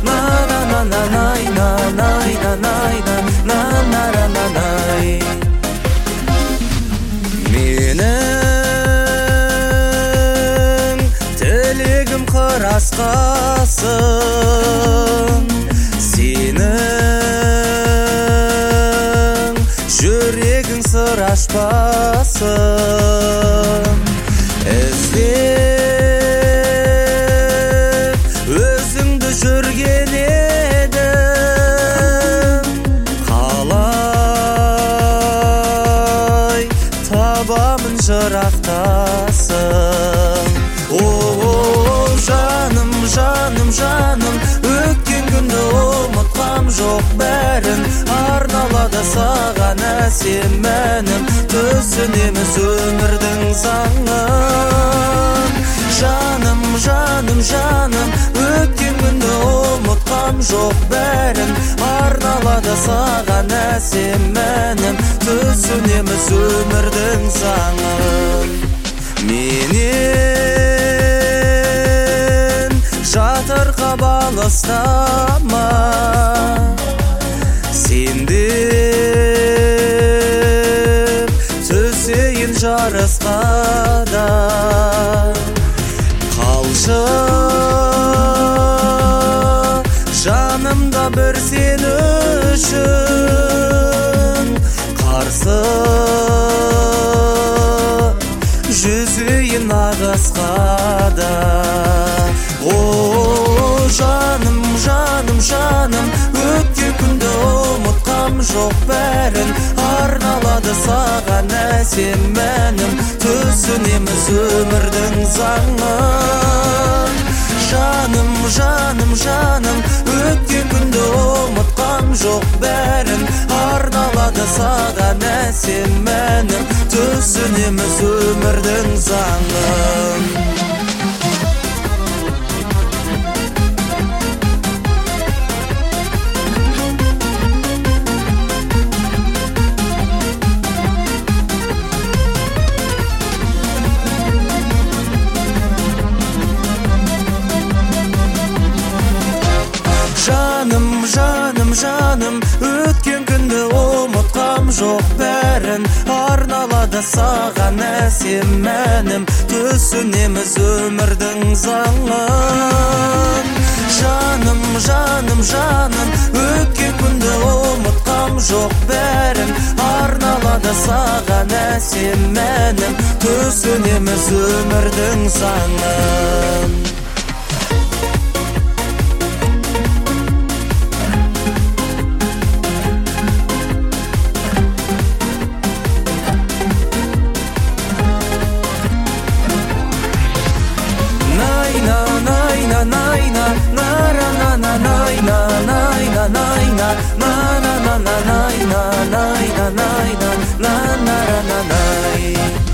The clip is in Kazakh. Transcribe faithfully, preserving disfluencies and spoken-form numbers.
на на на на най на най на най на на на на най. Менің тілегім қырасқасын, сенің жүрегің сыр ашпасын. Іздеп өзіңді жүрген едім, қалай табамын жырақтасын. О, жаным, жаным, жаным, өткен күнді ұмытқам жоқ бәрін, арналады саған әсем әнім, түсінеміз өмірдің заңын. Жаным, жаным, жаным, өткен күнді ұмытқам жоқ бәрін, арналады саған әсем әнім, түсінеміз өмірдің заңын. Менен жатырқап алыстама, сен деп түсейін жарысқа да. Қалшы жанымда бір сен үшін, қарсы жүзейін ағысқа да. О, жаным, жаным, жаным, өткен күнді ұмытқам жоқ бәрін, арналады саған әсем әнім, түсінеміз өмірдің заңын. Жаным, жаным, жаным, өткен күнді ұмытқам жоқ бәрін, арналады саған әсем әнім, түсінеміз өмірдің заңын. Жаным, жаным, жаным, өткен күнді ұмытқам жоқ бәрін, арналады саған әсем әнім, түсінеміз өмірдің заңын. Жаным, жаным, жаным, өткен күнді ұмытқам жоқ бәрін, арналады саған әсем әнім, түсінеміз өмірдің заңын. Найна, найна, нара на на найна, найна, найна, на на на на найна, найна, найна, на на на най.